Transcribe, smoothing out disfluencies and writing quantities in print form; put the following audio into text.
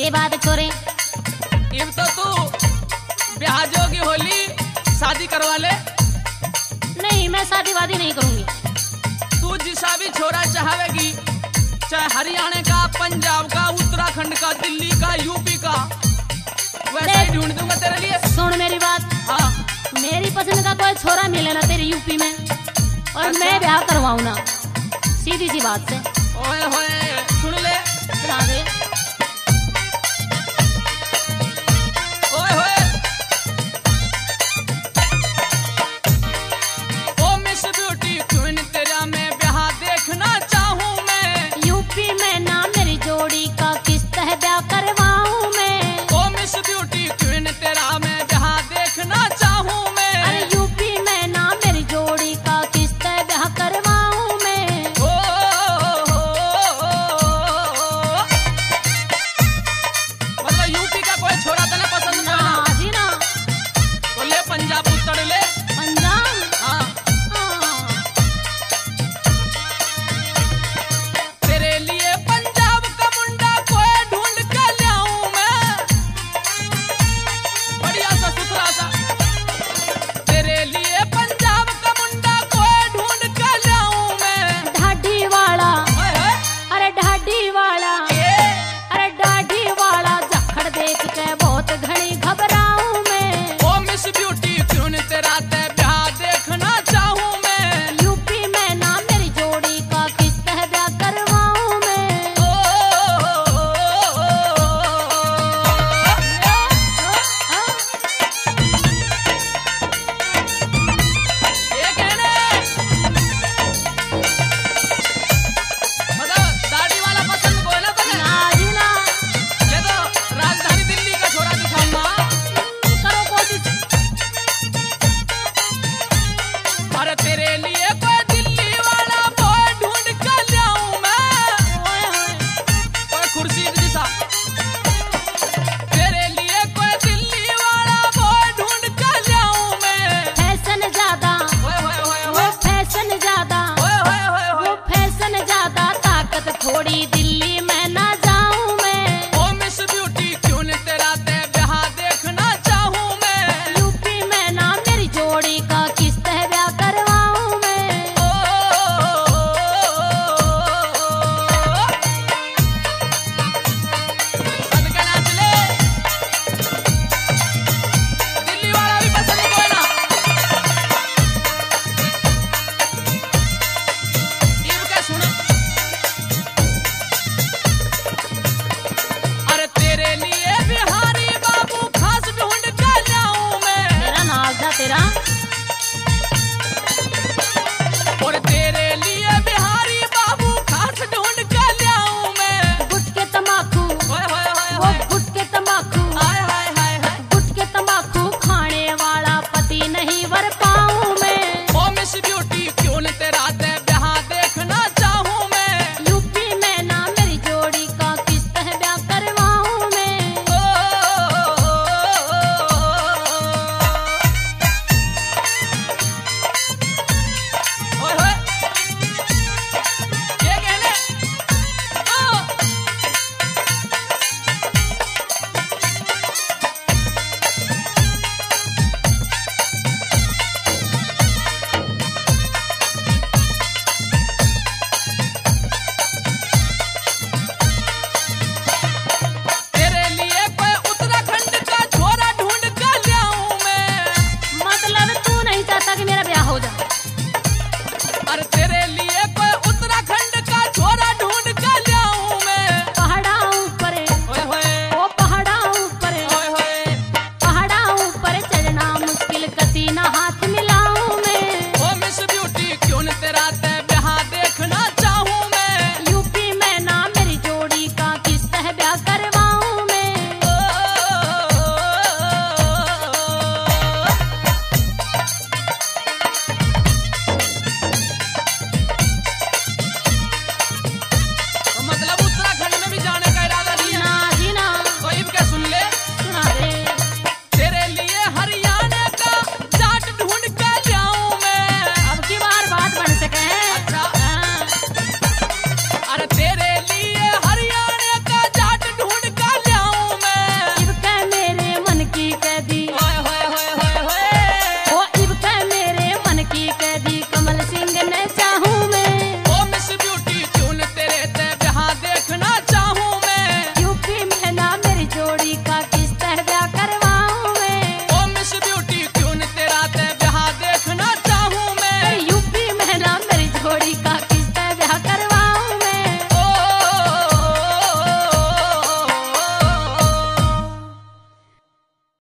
ये बात छोरे। इब तो तू ब्याह जोगी होली, शादी करवा ले। नहीं, मैं शादी वादी नहीं करूंगी। तू जिसा भी छोरा चाहेगी, चाहे हरियाणा का, पंजाब का, उत्तराखंड का, दिल्ली का, यूपी का, वैसा ही ढूंढ दूंगा तेरे लिए। सुन मेरी बात। हाँ, मेरी पसंद का कोई छोरा मिले ना तेरी यूपी में, और अच्छा? मैं ब्याह करवाऊं ना, सीधी सी बात से। ओए होए, सुन ले, सुना दे।